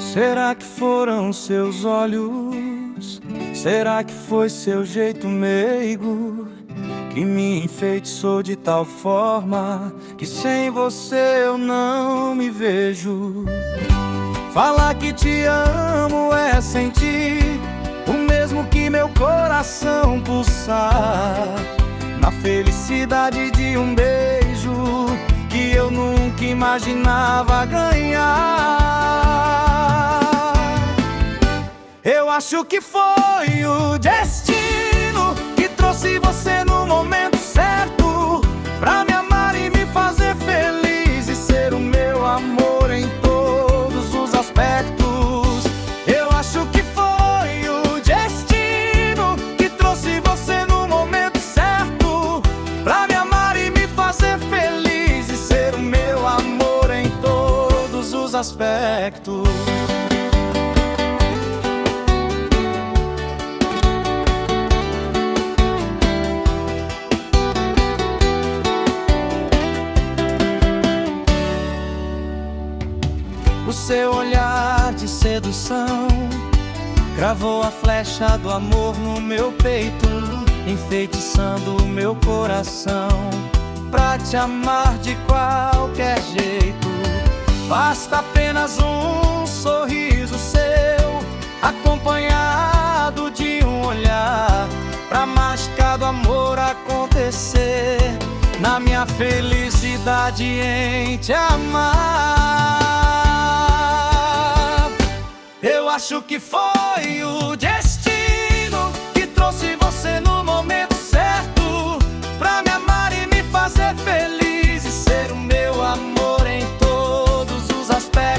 Será que foram seus olhos? Será que foi seu jeito meigo que me enfeitiçou de tal forma que sem você eu não me vejo? Falar que te amo é sentir o mesmo que meu coração pulsar, na felicidade de um beijo que eu nunca imaginava ganhar. Eu acho que foi o destino que trouxe você no momento certo, pra me amar e me fazer feliz e ser o meu amor em todos os aspectos. Eu acho que foi o destino que trouxe você no momento certo, pra me amar e me fazer feliz e ser o meu amor em todos os aspectos. O seu olhar de sedução cravou a flecha do amor no meu peito, enfeitiçando o meu coração pra te amar de qualquer jeito. Basta apenas um sorriso seu, acompanhado de um olhar, pra mágica do amor acontecer, na minha felicidade em te amar. Eu acho que foi o destino que trouxe você no momento certo, pra me amar e me fazer feliz e ser o meu amor em todos os aspectos.